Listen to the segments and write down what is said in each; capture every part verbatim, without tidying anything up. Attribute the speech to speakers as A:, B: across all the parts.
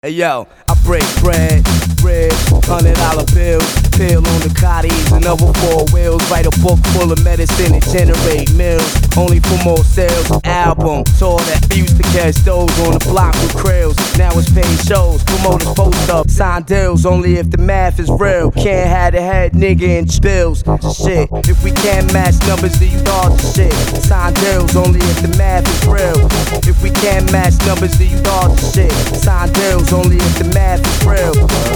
A: Hey yo, I break bread, bread, hundred dollar bills, pill on the cotties, another four wheels, write a book full of medicine and generate mills, only for more sales. Album, tour that we used to catch those on the block with krills, now it's paid shows, promoters post up, sign deals, only if the math is real, can't have the head nigga in bills, shit, if we can't match numbers then you dodge the shit, sign deals, only if the math is real, if we can't match numbers then you dodge the shit, sign deals, only if the math is real.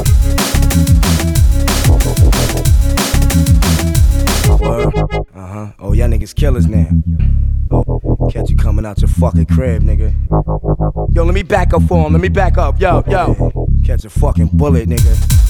A: Word. Uh-huh. Oh, y'all niggas killers now. Oh, catch you coming out your fucking crib, nigga. Yo, let me back up for him. Let me back up. Yo, yo. Catch a fucking bullet, nigga.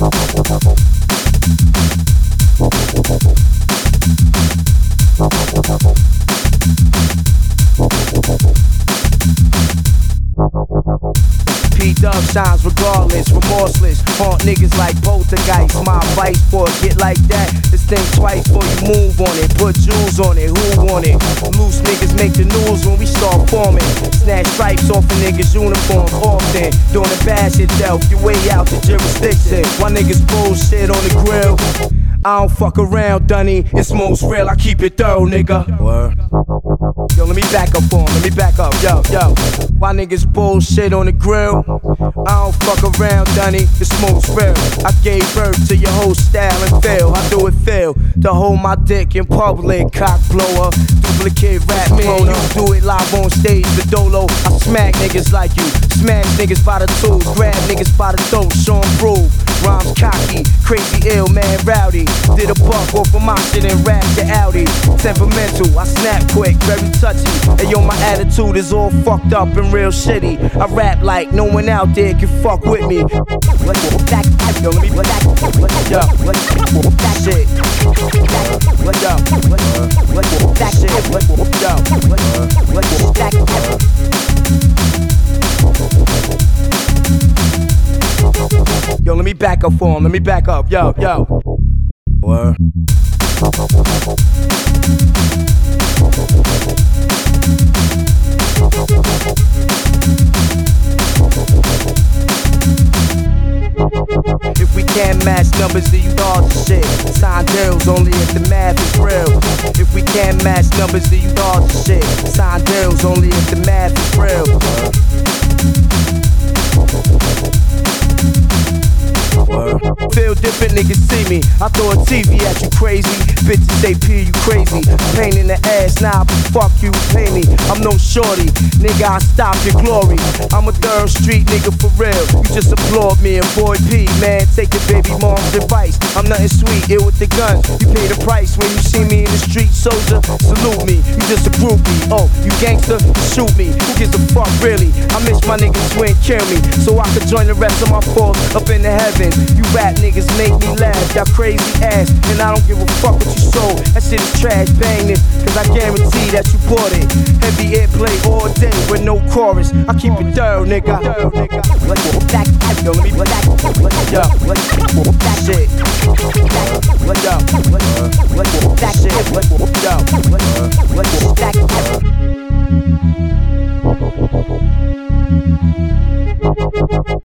A: P-Dub shines regardless, remorseless, haunt niggas like poltergeist. My advice for a get like that is think twice before you move on it. Put jewels on it, who want it? Loose niggas make the news when we start forming. Snatch stripes off a niggas' uniform often. Doing the bad shit, delve your way out the jurisdiction. Why niggas bullshit on the grill? I don't fuck around, Dunny. It's most real, I keep it thorough, nigga. Word. Yo, let me back up for him, let me back up, yo, yo. Why niggas bullshit on the grill? I don't fuck around, Dunny, it's most real. I gave birth to your whole style and feel. I do it feel to hold my dick in public, cock blower, duplicate rap man. You do it live on stage, the dolo. I smack niggas like you, smash niggas by the tools, grab niggas by the throat, show 'em prove. Rhymes cocky, crazy ill, man rowdy. Did a buck off of my shit and rap the Audi. Temperamental, I snap quick, very touchy. And yo, my attitude is all fucked up and real shitty. I rap like no one out there can fuck with me. Yo, let me back, yo, that shit. Yo, that shit. Yo, let me back up for him, let me back up, yo, yo. Word. If we can't match numbers, then you dodge the shit. Sign deals only if the math is real. If we can't match numbers, then you dodge the shit. Sign deals only if the math is real. Word. Feel different, niggas see me. I throw a T V at you crazy. Bitches say P, you crazy. Pain in the ass, nah, but fuck you, pay me. I'm no shorty, nigga, I stop your glory. I'm a third street nigga for real. You just applaud me and boy P, man, take your baby mom's advice. I'm nothing sweet, ill with the guns. You pay the price when you see me in the street, soldier. Salute me, you just a groupie. Oh, you gangster, shoot me. Who gives a fuck, really? I miss my niggas who ain't kill me, so I could join the rest of my foes up in the heavens. You rap niggas make me laugh, y'all crazy ass, and I don't give a fuck what you sold. That shit is trash, bang this, cause I guarantee that you bought it. Heavy airplay all day with no chorus. I keep it thorough, nigga. Yo, let me back, yo, that shit.